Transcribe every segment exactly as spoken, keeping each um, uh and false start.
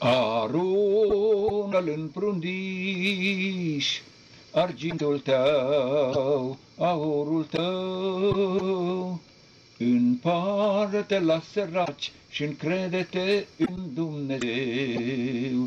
Arună-l în prundiș, argintul tău, aurul tău, împarte la săraci și încrede-te în Dumnezeu.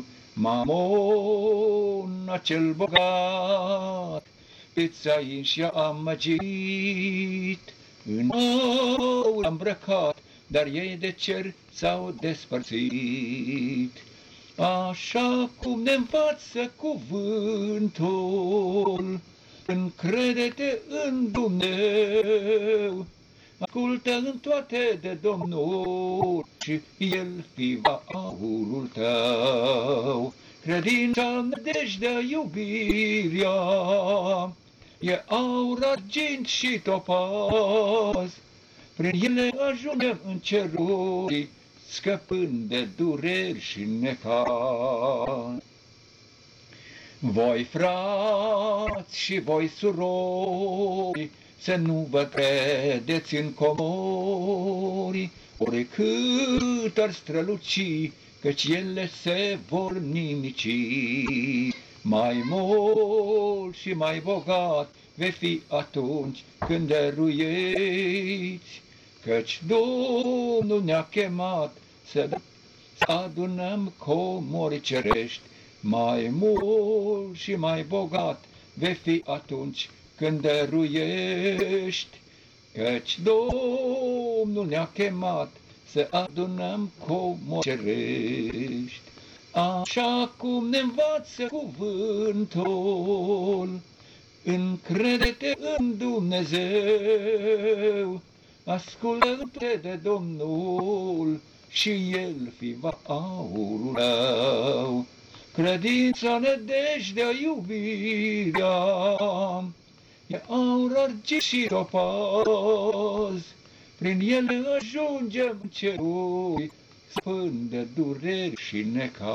Mamon, acel bogat, pe-ți ai și a amăgit, în aur îmbrăcat, dar ei de cer s-au despărțit. Așa cum ne învață cuvântul, încrede-te în Dumnezeu, ascultă în toate de Domnul și El fi-va aurul tău. Credința, nădejdea, iubirea, e aur, argint și topaz, prin ele ajungem în ceruri, scăpând de dureri și necaz. Voi, frați și voi, surori, să nu vă credeți în comori, oricât ar străluci, căci ele se vor nimici. Mai mult și mai bogat vei fi atunci când dăruieți, căci Domnul ne-a chemat să adunăm comori cerești. Mai mult și mai bogat vei fi atunci când dăruiești, căci Domnul ne-a chemat să adunăm comori cerești. Așa cum ne învață cuvântul, încrede-te în Dumnezeu, ascultă-te de Domnul și El fi-va aurul tău. Credința, nădejdea, iubirea, e aur, argint și topaz, prin ele ajungem în ceruri, scăpând de dureri și necaz.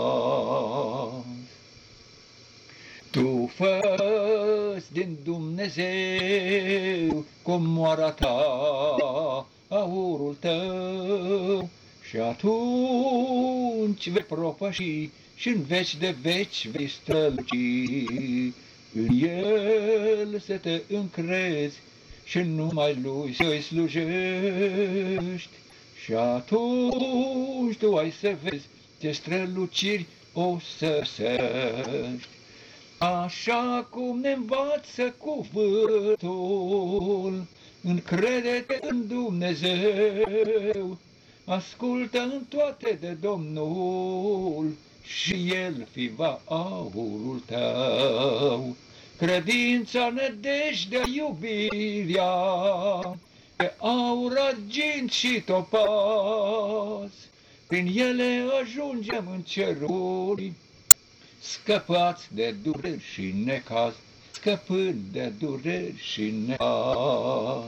Tu fă-ți din Dumnezeu comoara ta, aurul tău, și atunci vei propăși și în veci de veci vei străluci. În El să te încrezi și numai Lui să-i slujești, și atunci tu ai să vezi ce străluciri o să sești. Așa cum ne învață cuvântul, încrede-te în Dumnezeu, ascultă în toate de Domnul și El fi-va aurul tău. Credința, nădejdea, iubirea, pe aur, argint și topaz, prin ele ajungem în ceruri, scăpați de dureri și necaz, scăpând de dureri și necaz.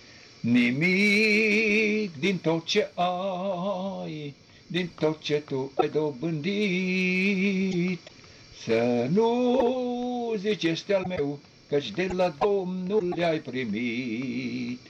Nimic din tot ce ai, din tot ce tu ai dobândit, să nu zici este al meu, căci de la Domnul le-ai primit.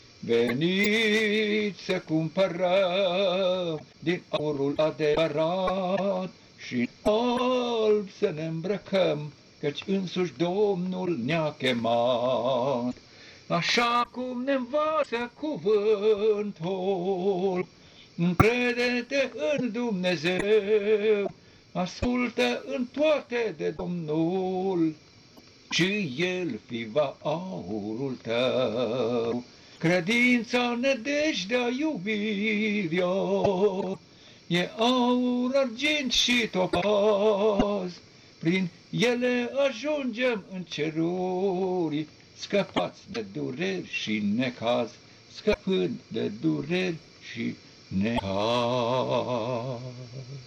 Veniți să cumpărăm din aurul adevărat și alb să ne îmbrăcăm, căci însuși Domnul ne-a chemat. Așa cum ne învață cuvântul, încrede-te în Dumnezeu, ascultă în toate de Domnul și El fi-va aurul tău. Credința, nădejdea, iubirea, e aur, argint și topaz, prin ele ajungem în ceruri, scăpați de dureri și necaz, scăpând de dureri și necaz.